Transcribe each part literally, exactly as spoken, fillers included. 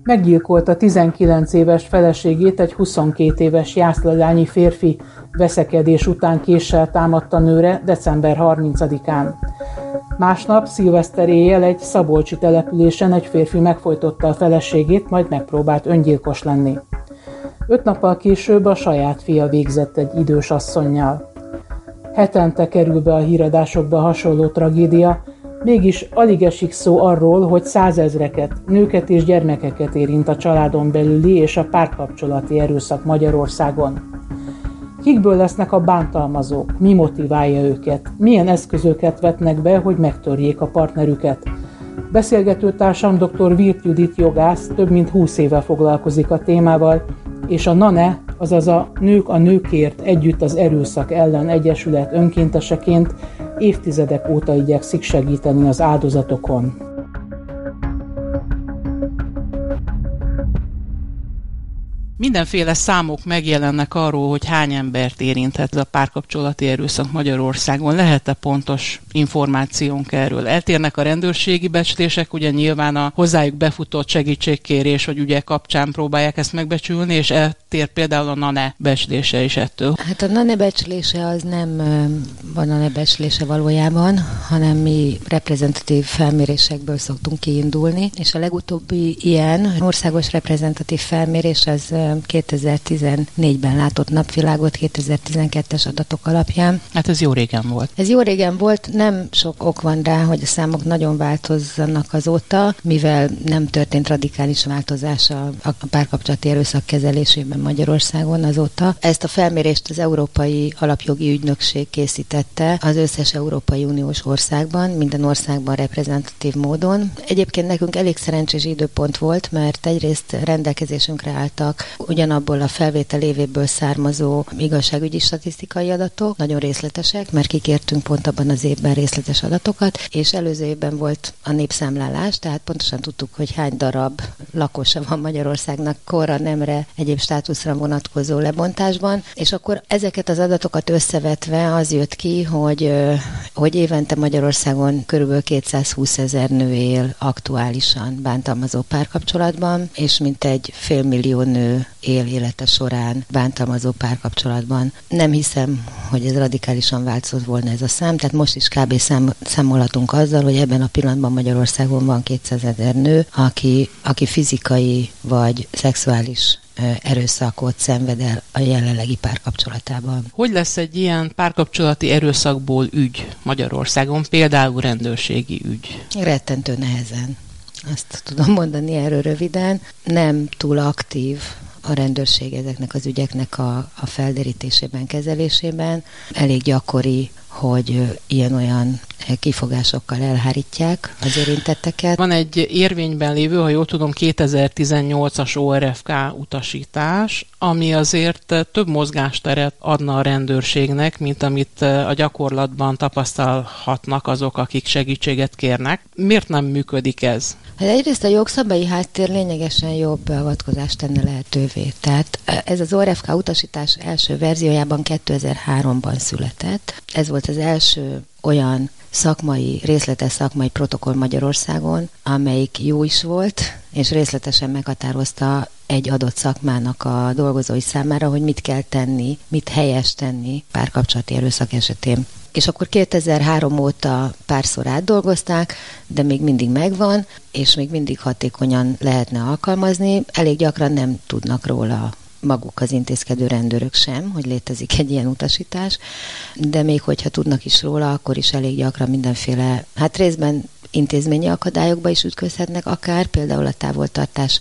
Meggyilkolta tizenkilenc éves feleségét egy huszonkét éves jászlalányi férfi, veszekedés után késsel támadta nőre december harmincadikán. Másnap szilveszter éjjel egy szabolcsi településen egy férfi megfojtotta a feleségét, majd megpróbált öngyilkos lenni. Öt nappal később a saját fia végzett egy idős asszonnyal. Hetente kerül be a híradásokba hasonló tragédia, mégis alig esik szó arról, hogy százezreket, nőket és gyermekeket érint a családon belüli és a párkapcsolati erőszak Magyarországon. Kikből lesznek a bántalmazók, mi motiválja őket, milyen eszközöket vetnek be, hogy megtörjék a partnerüket. Beszélgetőtársam dr. Wirth Judit jogász több mint húsz éve foglalkozik a témával, és a NANE, azaz a Nők a Nőkért Együtt az Erőszak Ellen Egyesület önkénteseként évtizedek óta igyekszik segíteni az áldozatokon. Mindenféle számok megjelennek arról, hogy hány embert érinthet ez a párkapcsolati erőszak Magyarországon. Lehet-e pontos információnk erről? Eltérnek a rendőrségi becslések, ugye nyilván a hozzájuk befutott segítségkérés, vagy ugye kapcsán próbálják ezt megbecsülni, és eltér például a NANE becslése is ettől. Hát a NANE becslése az nem van a NANE becslése valójában, hanem mi reprezentatív felmérésekből szoktunk kiindulni, és a legutóbbi ilyen országos reprezentatív felmérés az kétezer-tizennégyben látott napvilágot kétezer-tizenkettes adatok alapján. Hát ez jó régen volt. Ez jó régen volt, nem sok ok van rá, hogy a számok nagyon változzanak azóta, mivel nem történt radikális változás a, a párkapcsolati erőszak kezelésében Magyarországon azóta. Ezt a felmérést az Európai Alapjogi Ügynökség készítette az összes Európai Uniós országban, minden országban reprezentatív módon. Egyébként nekünk elég szerencsés időpont volt, mert egyrészt rendelkezésünkre álltak ugyanabból a felvétel évéből származó igazságügyi statisztikai adatok, nagyon részletesek, mert kikértünk pont abban az évben részletes adatokat, és előző évben volt a népszámlálás, tehát pontosan tudtuk, hogy hány darab lakosa van Magyarországnak korra, nemre, egyéb státuszra vonatkozó lebontásban, és akkor ezeket az adatokat összevetve az jött ki, hogy, hogy évente Magyarországon körülbelül kétszázhúszezer nő él aktuálisan bántalmazó párkapcsolatban, és mintegy félmillió nő él élete során bántalmazó párkapcsolatban. Nem hiszem, hogy ez radikálisan változott volna ez a szám, tehát most is kb. Szám, számolhatunk azzal, hogy ebben a pillanatban Magyarországon van kétszázezer nő, aki, aki fizikai vagy szexuális erőszakot szenved el a jelenlegi párkapcsolatában. Hogy lesz egy ilyen párkapcsolati erőszakból ügy Magyarországon, például rendőrségi ügy? Rettentő nehezen. Azt tudom mondani erről röviden. Nem túl aktív a rendőrség ezeknek az ügyeknek a, a felderítésében, kezelésében. Elég gyakori, hogy ilyen-olyan kifogásokkal elhárítják az érintetteket. Van egy érvényben lévő, ha jól tudom, kétezer-tizennyolcas o er ef ká utasítás, ami azért több mozgásteret adna a rendőrségnek, mint amit a gyakorlatban tapasztalhatnak azok, akik segítséget kérnek. Miért nem működik ez? Hát egyrészt a jogszabályi háttér lényegesen jobb beavatkozást tenne lehetővé. Tehát ez az o er ef ká utasítás első verziójában kétezer-háromban született. Ez volt az első olyan szakmai, részletes szakmai protokoll Magyarországon, amelyik jó is volt, és részletesen meghatározta egy adott szakmának a dolgozói számára, hogy mit kell tenni, mit helyes tenni párkapcsolati erőszak esetén. És akkor kétezer-három óta párszor átdolgozták, de még mindig megvan, és még mindig hatékonyan lehetne alkalmazni. Elég gyakran nem tudnak róla maguk az intézkedő rendőrök sem, hogy létezik egy ilyen utasítás, de még hogyha tudnak is róla, akkor is elég gyakran mindenféle, hát részben intézményi akadályokba is ütközhetnek akár, például a távoltartás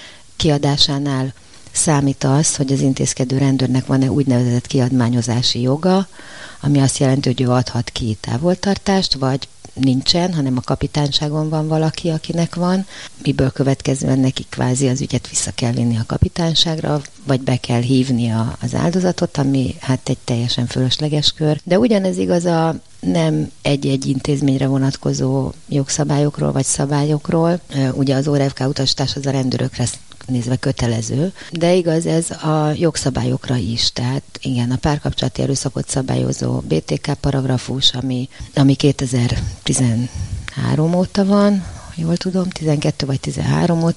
kiadásánál számít az, hogy az intézkedő rendőrnek van-e úgynevezett kiadmányozási joga, ami azt jelenti, hogy ő adhat ki távoltartást, vagy nincsen, hanem a kapitányságon van valaki, akinek van, miből következően neki kvázi az ügyet vissza kell vinni a kapitányságra, vagy be kell hívni a, az áldozatot, ami hát egy teljesen fölösleges kör. De ugyanez igaz a nem egy-egy intézményre vonatkozó jogszabályokról vagy szabályokról. Ugye az o er ef ká utasítás az a rendőrökre nézve kötelező, de igaz ez a jogszabályokra is. Tehát igen, a párkapcsolati erőszakot szabályozó bé té ká paragrafus, ami, ami kétezer-tizenhárom óta van, jól tudom, tizenkettő vagy tizenhárom óta,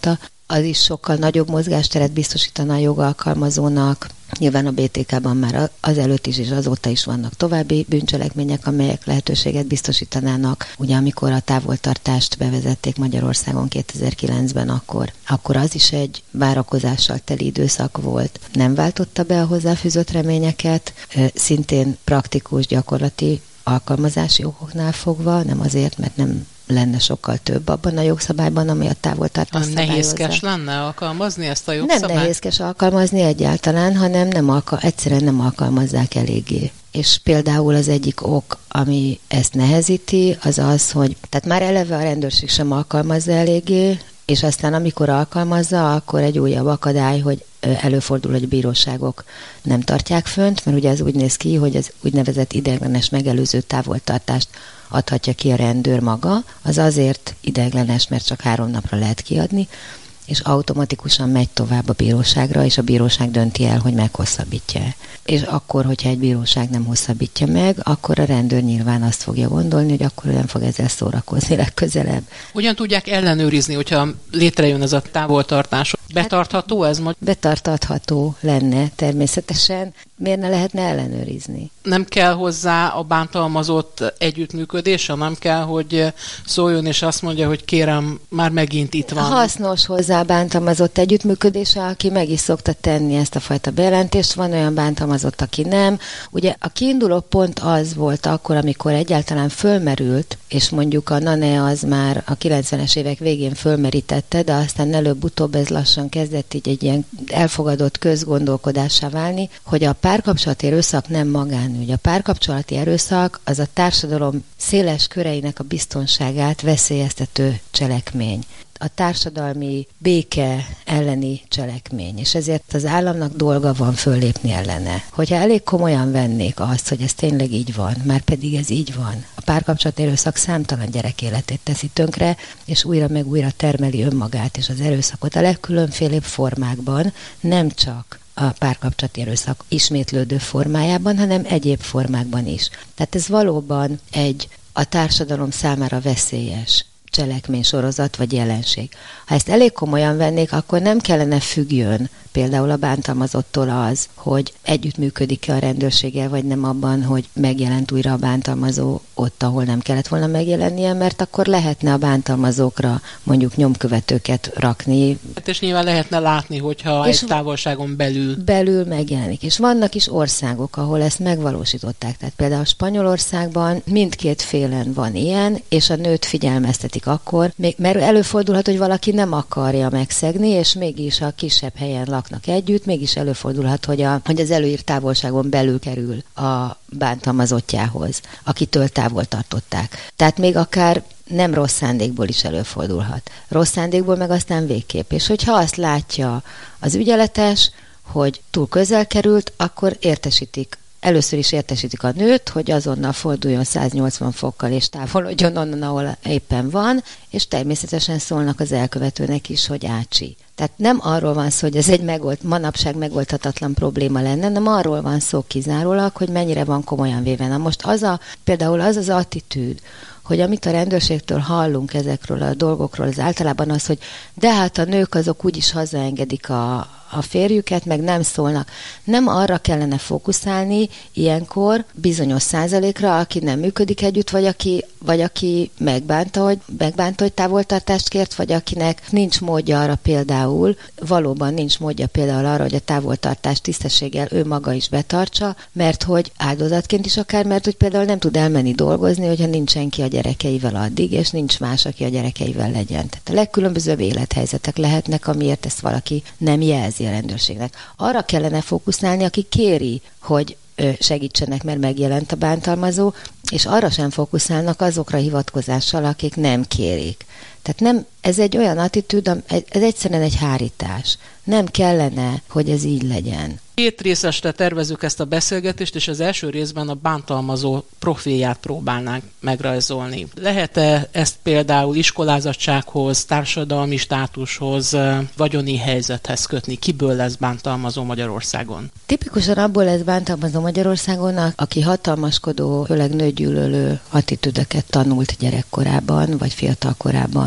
az is sokkal nagyobb mozgásteret biztosítana a jogalkalmazónak. Nyilván a bé té ká-ban már az előtt is és azóta is vannak további bűncselekmények, amelyek lehetőséget biztosítanának. Ugye amikor a távoltartást bevezették Magyarországon kétezer-kilencben, akkor, akkor az is egy várakozással teli időszak volt. Nem váltotta be a hozzáfűzött reményeket, szintén praktikus, gyakorlati alkalmazási okoknál fogva, nem azért, mert nem lenne sokkal több abban a jogszabályban, ami a távoltartást szabályozza. Nehézkes lenne alkalmazni ezt a jogszabályt? Nem nehézkes alkalmazni egyáltalán, hanem nem alka- egyszerűen nem alkalmazzák eléggé. És például az egyik ok, ami ezt nehezíti, az az, hogy tehát már eleve a rendőrség sem alkalmazza eléggé, és aztán amikor alkalmazza, akkor egy újabb akadály, hogy előfordul, hogy a bíróságok nem tartják fönt, mert ugye ez úgy néz ki, hogy az úgynevezett ideiglenes megelőző távoltartást adhatja ki a rendőr maga, az azért ideiglenes, mert csak három napra lehet kiadni, és automatikusan megy tovább a bíróságra, és a bíróság dönti el, hogy meghosszabbítja. És akkor, hogyha egy bíróság nem hosszabbítja meg, akkor a rendőr nyilván azt fogja gondolni, hogy akkor nem fog ezzel szórakozni legközelebb. Hogyan tudják ellenőrizni, hogyha létrejön ez a távoltartás? Betartható ez? Betartatható lenne természetesen. Miért ne lehetne ellenőrizni? Nem kell hozzá a bántalmazott együttműködése? Nem kell, hogy szóljon és azt mondja, hogy kérem, már megint itt van? Hasznos hozzá a bántalmazott együttműködése, aki meg is szokta tenni ezt a fajta bejelentést. Van olyan bántalmazott, aki nem. Ugye a kiinduló pont az volt akkor, amikor egyáltalán fölmerült, és mondjuk a NANE az már a kilencvenes évek végén fölmerítette, de aztán előbb-utóbb ez lassan kezdett így egy ilyen elfogadott közgondolkodássá válni, hogy a párkapcsolati erőszak nem magánügy. A párkapcsolati erőszak az a társadalom széles köreinek a biztonságát veszélyeztető cselekmény. A társadalmi béke elleni cselekmény, és ezért az államnak dolga van föllépni ellene. Hogyha elég komolyan vennék azt, hogy ez tényleg így van, már pedig ez így van. A párkapcsolati erőszak számtalan gyerek életét teszi tönkre, és újra meg újra termeli önmagát és az erőszakot a legkülönfélebb formákban, nem csak a párkapcsolati erőszak ismétlődő formájában, hanem egyéb formákban is. Tehát ez valóban egy a társadalom számára veszélyes cselekménysorozat vagy jelenség. Ha ezt elég komolyan vennék, akkor nem kellene függjön például a bántalmazottól az, hogy együttműködik-e a rendőrséggel, vagy nem abban, hogy megjelent újra a bántalmazó ott, ahol nem kellett volna megjelennie, mert akkor lehetne a bántalmazókra mondjuk nyomkövetőket rakni. Hát és nyilván lehetne látni, hogyha és egy távolságon belül. Belül megjelenik. És vannak is országok, ahol ezt megvalósították. Tehát például Spanyolországban mindkét félen van ilyen, és a nőt figyelmeztetik akkor, mert előfordulhat, hogy valaki nem akarja megszegni, és mégis a kisebb helyen laknak együtt, mégis előfordulhat, hogy, a, hogy az előírt távolságon belül kerül a bántalmazottjához, akitől távol tartották. Tehát még akár nem rossz szándékból is előfordulhat. Rossz szándékból meg aztán végképp. És hogyha azt látja az ügyeletes, hogy túl közel került, akkor értesítik. Először is értesítik a nőt, hogy azonnal forduljon száznyolcvan fokkal és távolodjon onnan, ahol éppen van, és természetesen szólnak az elkövetőnek is, hogy ácsi. Tehát nem arról van szó, hogy ez egy megold, manapság megoldhatatlan probléma lenne, hanem arról van szó kizárólag, hogy mennyire van komolyan véve. Na most az a, például az az attitűd, hogy amit a rendőrségtől hallunk ezekről a dolgokról, az általában az, hogy de hát a nők azok úgyis hazaengedik a, a férjüket, meg nem szólnak. Nem arra kellene fókuszálni ilyenkor bizonyos százalékra, aki nem működik együtt, vagy aki, vagy aki megbánta, hogy, megbánta, hogy távoltartást kért, vagy akinek nincs módja arra például, valóban nincs módja például arra, hogy a távoltartást tisztességgel ő maga is betartsa, mert hogy áldozatként is akár, mert hogy például nem tud elmenni dolgozni, hogyha nincsen ki a gyerekeivel addig, és nincs más, aki a gyerekeivel legyen. Tehát a legkülönbözőbb élethelyzetek lehetnek, amiért ezt valaki nem jelzi a rendőrségnek. Arra kellene fókuszálni, aki kéri, hogy segítsenek, mert megjelent a bántalmazó, és arra sem fókuszálnak azokra hivatkozással, akik nem kérik. Tehát nem, ez egy olyan attitűd, ez egyszerűen egy hárítás. Nem kellene, hogy ez így legyen. Két részesre tervezzük ezt a beszélgetést, és az első részben a bántalmazó profilját próbálnánk megrajzolni. Lehet-e ezt például iskolázottsághoz, társadalmi státushoz, vagyoni helyzethez kötni? Kiből lesz bántalmazó Magyarországon? Tipikusan abból lesz bántalmazó Magyarországon, aki hatalmaskodó, főleg nőgyűlölő attitűdöket tanult gyerekkorában, vagy fiatalkorában.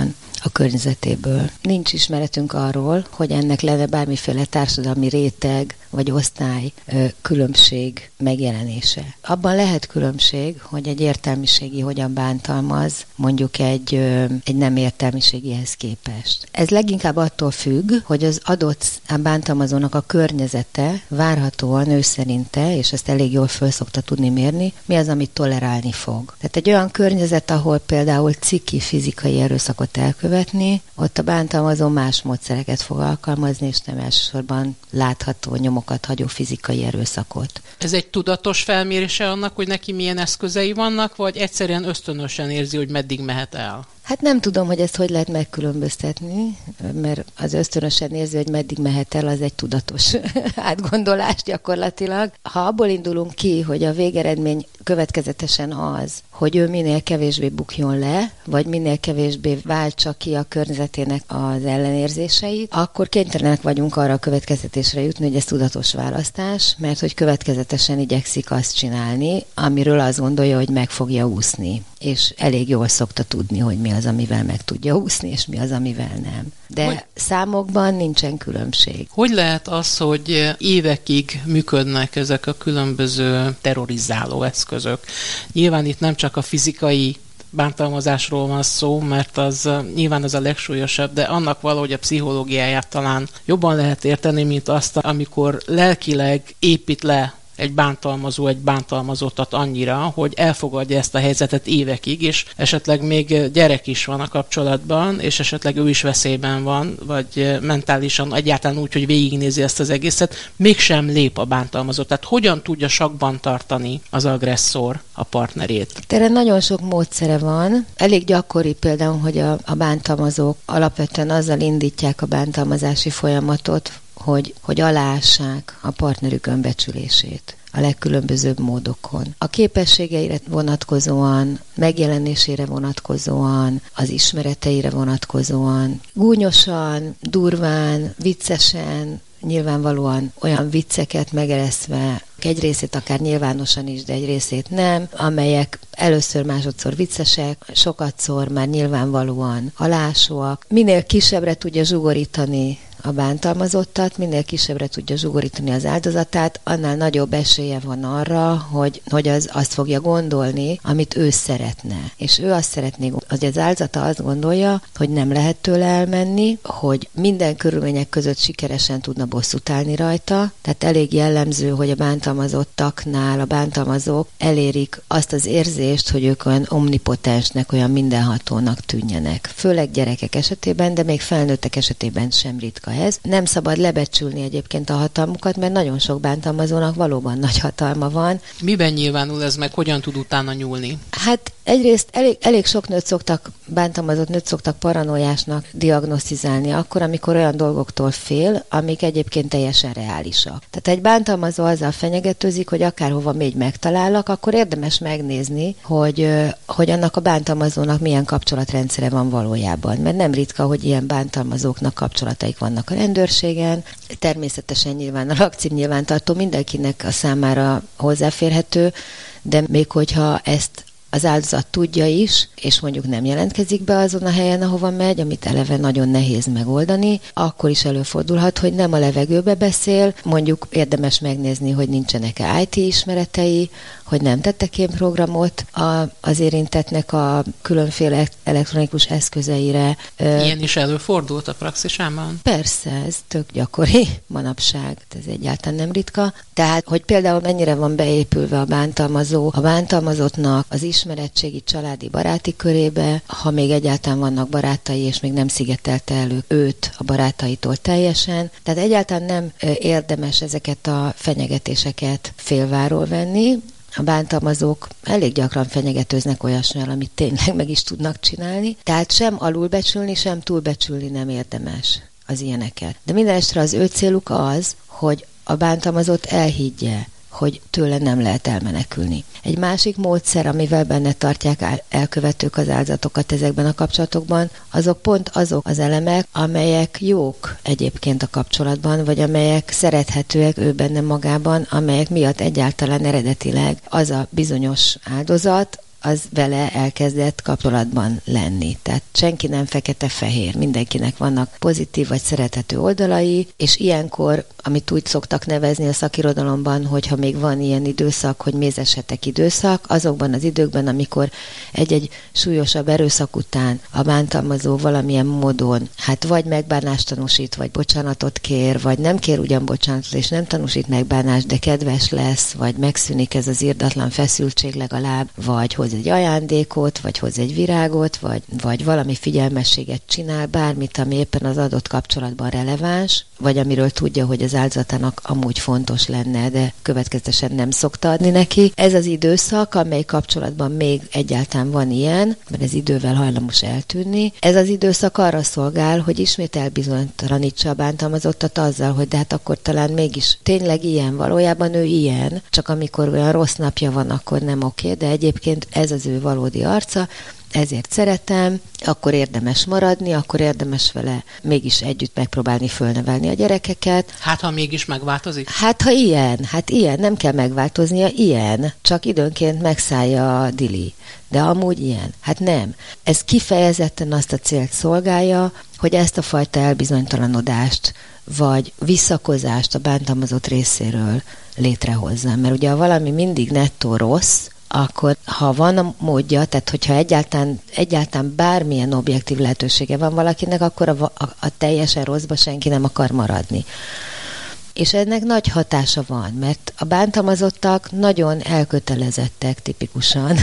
a környezetéből. Nincs ismeretünk arról, hogy ennek lenne bármiféle társadalmi réteg vagy osztály ö, különbség megjelenése. Abban lehet különbség, hogy egy értelmiségi hogyan bántalmaz mondjuk egy, ö, egy nem értelmiségihez képest. Ez leginkább attól függ, hogy az adott bántalmazónak a környezete várhatóan ő szerinte, és ezt elég jól föl szokta tudni mérni, mi az, amit tolerálni fog. Tehát egy olyan környezet, ahol például ciki fizikai erőszakot elkövetni, ott a bántalmazó más módszereket fog alkalmazni, és nem elsősorban látható nyomokat hagyó fizikai erőszakot. Ez egy tudatos felmérése annak, hogy neki milyen eszközei vannak, vagy egyszerűen ösztönösen érzi, hogy meddig mehet el? Hát nem tudom, hogy ezt hogy lehet megkülönböztetni, mert az ösztönösen érzi, hogy meddig mehet el, az egy tudatos átgondolás gyakorlatilag. Ha abból indulunk ki, hogy a végeredmény következetesen az, hogy ő minél kevésbé bukjon le, vagy minél kevésbé váltsa ki a környezetének az ellenérzéseit, akkor kénytelenek vagyunk arra a következtetésre jutni, hogy ez tudatos választás, mert hogy következetesen igyekszik azt csinálni, amiről azt gondolja, hogy meg fogja úszni. És elég jól szokta tudni, hogy mi az, amivel meg tudja úszni, és mi az, amivel nem. De hogy, számokban nincsen különbség. Hogy lehet az, hogy évekig működnek ezek a különböző terrorizáló eszközök? Nyilván itt nem csak a fizikai bántalmazásról van szó, mert az nyilván az a legsúlyosabb, de annak valahogy a pszichológiáját talán jobban lehet érteni, mint azt, amikor lelkileg épít le egy bántalmazó, egy bántalmazottat annyira, hogy elfogadja ezt a helyzetet évekig, és esetleg még gyerek is van a kapcsolatban, és esetleg ő is veszélyben van, vagy mentálisan egyáltalán úgy, hogy végignézi ezt az egészet, mégsem lép a bántalmazott. Tehát hogyan tudja sakban tartani az agresszor a partnerét? Erre nagyon sok módszere van. Elég gyakori például, hogy a, a bántalmazók alapvetően azzal indítják a bántalmazási folyamatot, hogy, hogy aláássák a partnerük önbecsülését a legkülönbözőbb módokon. A képességeire vonatkozóan, megjelenésére vonatkozóan, az ismereteire vonatkozóan, gúnyosan, durván, viccesen, nyilvánvalóan olyan vicceket megereszve, egy részét akár nyilvánosan is, de egy részét nem, amelyek először, másodszor viccesek, sokatszor már nyilvánvalóan alásóak. Minél kisebbre tudja zsugorítani a bántalmazottat, minél kisebbre tudja zsugorítani az áldozatát, annál nagyobb esélye van arra, hogy, hogy az azt fogja gondolni, amit ő szeretne. És ő azt szeretné, hogy az áldozata azt gondolja, hogy nem lehet tőle elmenni, hogy minden körülmények között sikeresen tudna bosszút állni rajta. Tehát elég jellemző, hogy a bántalmazottaknál a bántalmazók elérik azt az érzést, hogy ők olyan omnipotensnek, olyan mindenhatónak tűnjenek. Főleg gyerekek esetében, de még felnőttek esetében sem ritka ez. Nem szabad lebecsülni egyébként a hatalmukat, mert nagyon sok bántalmazónak valóban nagy hatalma van. Miben nyilvánul ez meg? Hogyan tud utána nyúlni? Hát egyrészt elég, elég sok nőt szoktak, bántalmazott nőt szoktak paranoiásnak diagnosztizálni akkor, amikor olyan dolgoktól fél, amik egyébként teljesen reálisak. Tehát egy bántalmazó azzal fenyegetőzik, hogy akárhova még megtalállak, akkor érdemes megnézni, hogy, hogy annak a bántalmazónak milyen kapcsolatrendszere van valójában. Mert nem ritka, hogy ilyen bántalmazóknak kapcsolataik vannak a rendőrségen. Természetesen nyilván a lakcím nyilvántartó mindenkinek a számára hozzáférhető, de még hogyha ezt az áldozat tudja is, és mondjuk nem jelentkezik be azon a helyen, ahova megy, amit eleve nagyon nehéz megoldani, akkor is előfordulhat, hogy nem a levegőbe beszél, mondjuk érdemes megnézni, hogy nincsenek-e í té ismeretei, hogy nem tettek ilyen programot a, az érintettnek a különféle elektronikus eszközeire. Ilyen is előfordult a praxisában? Persze, ez tök gyakori manapság, ez egyáltalán nem ritka. Tehát, hogy például mennyire van beépülve a bántalmazó, a bántalmazottnak az ismeretségi családi baráti körébe, ha még egyáltalán vannak barátai, és még nem szigetelte elő őt a barátaitól teljesen. Tehát egyáltalán nem érdemes ezeket a fenyegetéseket félváról venni. A bántalmazók elég gyakran fenyegetőznek olyasmivel, amit tényleg meg is tudnak csinálni. Tehát sem alulbecsülni, sem túlbecsülni nem érdemes az ilyeneket. De minden esetre az ő céluk az, hogy a bántalmazott elhiggye, hogy tőle nem lehet elmenekülni. Egy másik módszer, amivel benne tartják elkövetők az áldozatokat ezekben a kapcsolatokban, azok pont azok az elemek, amelyek jók egyébként a kapcsolatban, vagy amelyek szerethetőek ő benne magában, amelyek miatt egyáltalán eredetileg az a bizonyos áldozat az vele elkezdett kapcsolatban lenni. Tehát senki nem fekete-fehér, mindenkinek vannak pozitív vagy szerethető oldalai, és ilyenkor, amit úgy szoktak nevezni a szakirodalomban, hogyha még van ilyen időszak, hogy mézesetek időszak, azokban az időkben, amikor egy-egy súlyosabb erőszak után a bántalmazó valamilyen módon, hát vagy megbánást tanúsít, vagy bocsánatot kér, vagy nem kér ugyan bocsánatot, és nem tanúsít megbánást, de kedves lesz, vagy megszűnik ez az irdatlan feszültség legalább, vagy hoz egy ajándékot, vagy hoz egy virágot, vagy, vagy valami figyelmességet csinál, bármit, ami éppen az adott kapcsolatban releváns, vagy amiről tudja, hogy az áldozatának amúgy fontos lenne, de következtesen nem szokta adni neki. Ez az időszak, amely kapcsolatban még egyáltalán van ilyen, mert ez idővel hajlamos eltűnni. Ez az időszak arra szolgál, hogy ismét elbizonytalanítsa a bántalmazottat azzal, hogy de hát akkor talán mégis tényleg ilyen, valójában ő ilyen, csak amikor olyan rossz napja van, akkor nem oké, de egyébként ez az ő valódi arca, ezért szeretem, akkor érdemes maradni, akkor érdemes vele mégis együtt megpróbálni fölnevelni a gyerekeket. Hát, ha mégis megváltozik? Hát, ha ilyen, hát ilyen, nem kell megváltoznia, ilyen, csak időnként megszállja a dili. De amúgy ilyen. Hát nem. Ez kifejezetten azt a célt szolgálja, hogy ezt a fajta elbizonytalanodást, vagy visszakozást a bántalmazott részéről létrehozza. Mert ugye ha valami mindig nettó rossz, akkor ha van a módja, tehát hogyha egyáltalán, egyáltalán bármilyen objektív lehetősége van valakinek, akkor a, a, a teljesen rosszba senki nem akar maradni. És ennek nagy hatása van, mert a bántalmazottak nagyon elkötelezettek tipikusan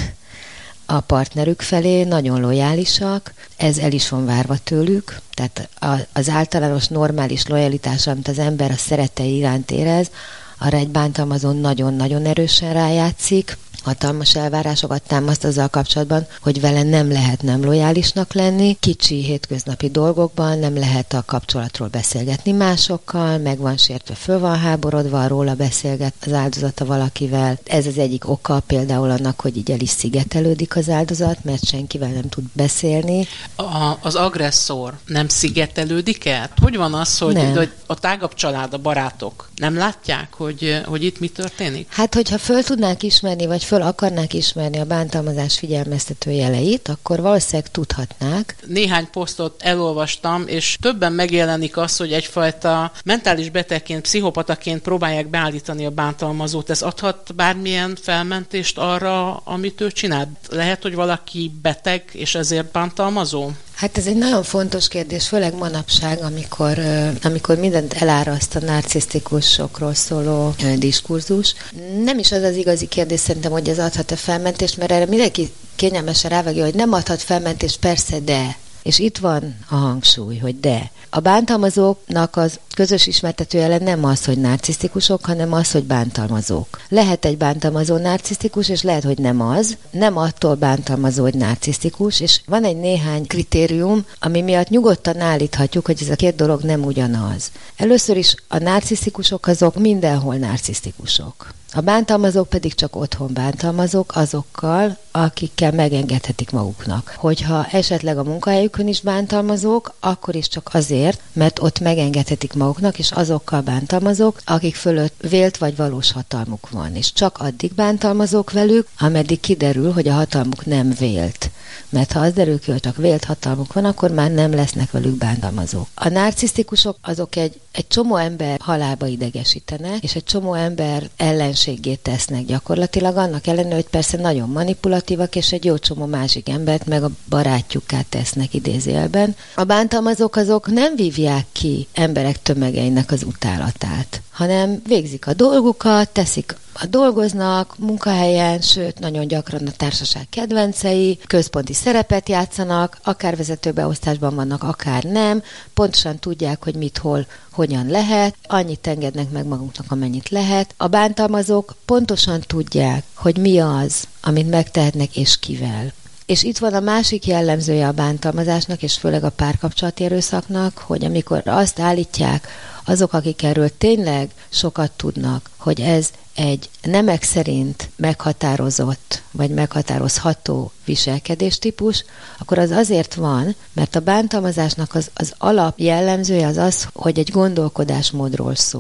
a partnerük felé, nagyon lojálisak, ez el is van várva tőlük, tehát az általános normális lojalitás, amit az ember a szerettei iránt érez, arra egy bántalmazó nagyon-nagyon erősen rájátszik, hatalmas elvárásokat támaszt azzal kapcsolatban, hogy vele nem lehet nem lojálisnak lenni, kicsi hétköznapi dolgokban nem lehet a kapcsolatról beszélgetni másokkal, meg van sértve, föl van háborodva, róla beszélget az áldozata valakivel. Ez az egyik oka például annak, hogy így el is szigetelődik az áldozat, mert senkivel nem tud beszélni. A, az agresszor nem szigetelődik el? Hogy van az, hogy, hogy a tágabb család, a barátok nem látják, hogy, hogy itt mi történik? Hát, hogyha föl tudnánk ismerni, vagy föl akarnák ismerni a bántalmazás figyelmeztető jeleit, akkor valószínűleg tudhatnák. Néhány posztot elolvastam, és többen megjelenik az, hogy egyfajta mentális betegként, pszichopataként próbálják beállítani a bántalmazót. Ez adhat bármilyen felmentést arra, amit ő csinál? Lehet, hogy valaki beteg, és ezért bántalmazó? Hát ez egy nagyon fontos kérdés, főleg manapság, amikor, amikor mindent eláraszt a narcisztikusokról szóló diskurzus. Nem is az az igazi kérdés szerintem, hogy ez adhat-e felmentést, mert erre mindenki kényelmesen rávágja, hogy nem adhat felmentést, persze, de. És itt van a hangsúly, hogy de. A bántalmazóknak az közös ismertetőjele nem az, hogy narcisztikusok, hanem az, hogy bántalmazók. Lehet egy bántalmazó narcisztikus, és lehet, hogy nem az. Nem attól bántalmazó, hogy narcisztikus, és van egy néhány kritérium, ami miatt nyugodtan állíthatjuk, hogy ez a két dolog nem ugyanaz. Először is a narcisztikusok azok mindenhol narcisztikusok. A bántalmazók pedig csak otthon bántalmazók azokkal, akikkel megengedhetik maguknak. Hogyha esetleg a munkahelyükön is bántalmazók, akkor is csak azért, mert ott megengedhetik maguknak, és azokkal bántalmazók, akik fölött vélt vagy valós hatalmuk van. És csak addig bántalmazók velük, ameddig kiderül, hogy a hatalmuk nem vélt. Mert ha az derül ki, hogy csak vélt hatalmuk van, akkor már nem lesznek velük bántalmazók. A narcisztikusok azok egy, egy csomó ember halálba idegesítenek, és egy csomó ember ellenséggé tesznek gyakorlatilag, annak ellenére, hogy persze nagyon manipulatívak, és egy jó csomó másik embert meg a barátjukká tesznek idézőjelben. A bántalmazók azok nem vívják ki emberek tömegeinek az utálatát, hanem végzik a dolgukat, teszik a dolgoznak munkahelyen, sőt, nagyon gyakran a társaság kedvencei, központi szerepet játszanak, akár vezetőbeosztásban vannak, akár nem, pontosan tudják, hogy mit, hol, hogyan lehet, annyit engednek meg maguknak, amennyit lehet. A bántalmazók pontosan tudják, hogy mi az, amit megtehetnek és kivel. És itt van a másik jellemzője a bántalmazásnak, és főleg a párkapcsolati erőszaknak, hogy amikor azt állítják azok, akik erről tényleg sokat tudnak, hogy ez egy nemek szerint meghatározott, vagy meghatározható viselkedéstípus, akkor az azért van, mert a bántalmazásnak az, az alap jellemzője az az, hogy egy gondolkodásmódról szól.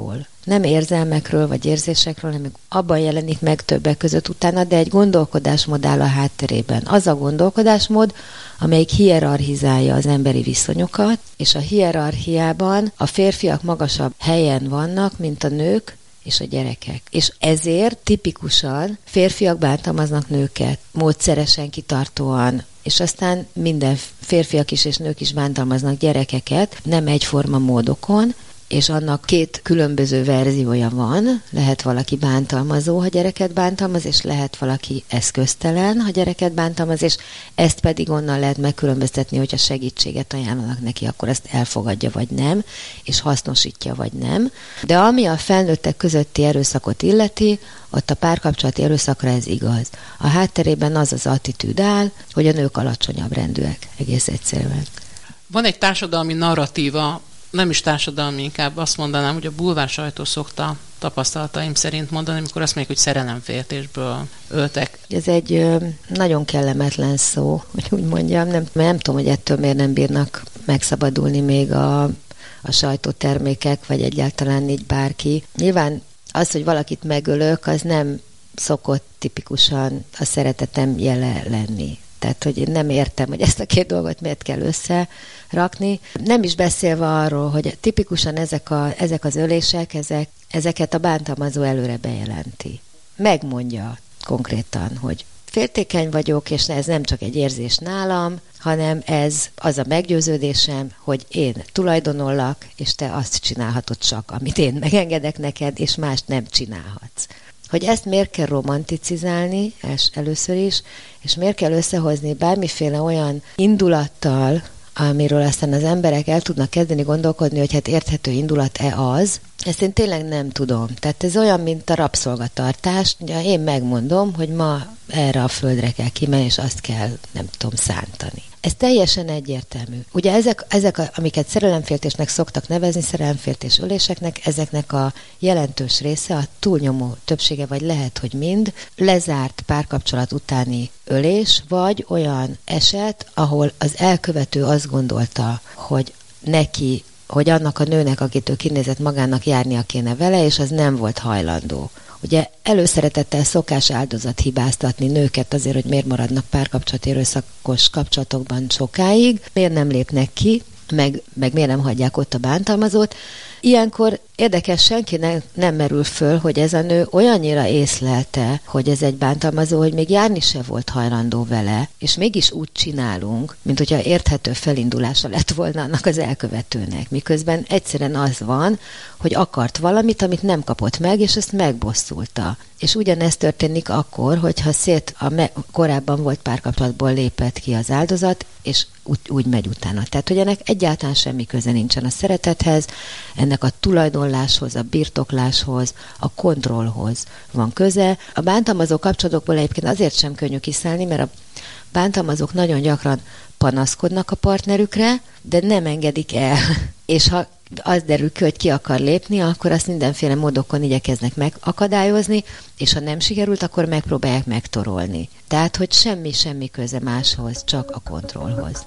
nem érzelmekről vagy érzésekről, hanem abban jelenik meg többek között utána, de egy gondolkodásmód áll a hátterében. Az a gondolkodásmód, amelyik hierarchizálja az emberi viszonyokat, és a hierarchiában a férfiak magasabb helyen vannak, mint a nők és a gyerekek. És ezért tipikusan férfiak bántalmaznak nőket, módszeresen, kitartóan, és aztán minden férfiak is és nők is bántalmaznak gyerekeket, nem egyforma módokon, és annak két különböző verziója van. Lehet valaki bántalmazó, ha gyereket bántalmaz, és lehet valaki eszköztelen, ha gyereket bántalmaz, és ezt pedig onnan lehet megkülönböztetni, hogyha segítséget ajánlanak neki, akkor ezt elfogadja vagy nem, és hasznosítja vagy nem. De ami a felnőttek közötti erőszakot illeti, ott a párkapcsolati erőszakra ez igaz. A hátterében az az attitűd áll, hogy a nők alacsonyabb rendűek, egész egyszerűen. Van egy társadalmi narratíva, nem is társadalmi, inkább azt mondanám, hogy a bulvár sajtó szokta tapasztalataim szerint mondani, amikor azt mondják, hogy szerelemféltésből öltek. Ez egy ö, nagyon kellemetlen szó, hogy úgy mondjam. Nem, nem tudom, hogy ettől miért nem bírnak megszabadulni még a, a sajtótermékek, vagy egyáltalán így bárki. Nyilván az, hogy valakit megölök, az nem szokott tipikusan a szeretetem jele lenni. Tehát, hogy én nem értem, hogy ezt a két dolgot miért kell összerakni. Nem is beszélve arról, hogy tipikusan ezek, a, ezek az ölések, ezek, ezeket a bántalmazó előre bejelenti. Megmondja konkrétan, hogy féltékeny vagyok, és ez nem csak egy érzés nálam, hanem ez az a meggyőződésem, hogy én tulajdonollak, és te azt csinálhatod csak, amit én megengedek neked, és mást nem csinálhatsz. Hogy ezt miért kell romanticizálni először is, és miért kell összehozni bármiféle olyan indulattal, amiről aztán az emberek el tudnak kezdeni gondolkodni, hogy hát érthető indulat-e az, ezt én tényleg nem tudom. Tehát ez olyan, mint a rabszolgatartás. Ugye én megmondom, hogy ma erre a földre kell kimenni, és azt kell, nem tudom, szántani. Ez teljesen egyértelmű. Ugye ezek, ezek amiket szerelemféltésnek szoktak nevezni, szerelemféltés öléseknek, ezeknek a jelentős része, a túlnyomó többsége, vagy lehet, hogy mind, lezárt párkapcsolat utáni ölés, vagy olyan eset, ahol az elkövető azt gondolta, hogy neki, hogy annak a nőnek, akit ő kinézett magának, járnia kéne vele, és az nem volt hajlandó. Ugye előszeretettel szokás áldozat hibáztatni nőket azért, hogy miért maradnak párkapcsolati erőszakos kapcsolatokban sokáig, miért nem lépnek ki, meg, meg miért nem hagyják ott a bántalmazót. Ilyenkor érdekes, senki ne, nem merül föl, hogy ez a nő olyannyira észlelte, hogy ez egy bántalmazó, hogy még járni se volt hajlandó vele, és mégis úgy csinálunk, mint hogyha érthető felindulása lett volna annak az elkövetőnek. Miközben egyszerűen az van, hogy akart valamit, amit nem kapott meg, és ezt megbosszulta. És ugyanezt történik akkor, hogyha szét a me- korábban volt párkapcsolatból lépett ki az áldozat, és úgy, úgy megy utána. Tehát, hogy ennek egyáltalán semmi köze nincsen a szeretethez, ennek a tulajdonláshoz, a birtokláshoz, a kontrollhoz van köze. A bántalmazó kapcsolatokból egyébként azért sem könnyű kiszállni, mert a bántalmazók nagyon gyakran panaszkodnak a partnerükre, de nem engedik el. És ha az derül ki, hogy ki akar lépni, akkor azt mindenféle módokon igyekeznek megakadályozni, és ha nem sikerült, akkor megpróbálják megtorolni. Tehát, hogy semmi-semmi köze máshoz, csak a kontrollhoz.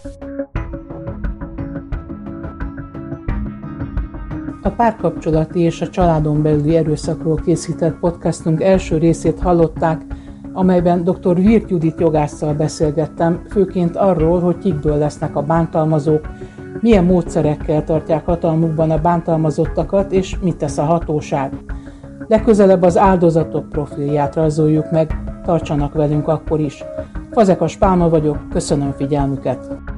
A párkapcsolati és a családon belüli erőszakról készített podcastunk első részét hallották, amelyben dr. Wirth Judit jogásszal beszélgettem, főként arról, hogy kikből lesznek a bántalmazók, milyen módszerekkel tartják hatalmukban a bántalmazottakat, és mit tesz a hatóság. Legközelebb az áldozatok profilját rajzoljuk meg, tartsanak velünk akkor is. Fazekas Pálma vagyok, köszönöm figyelmüket!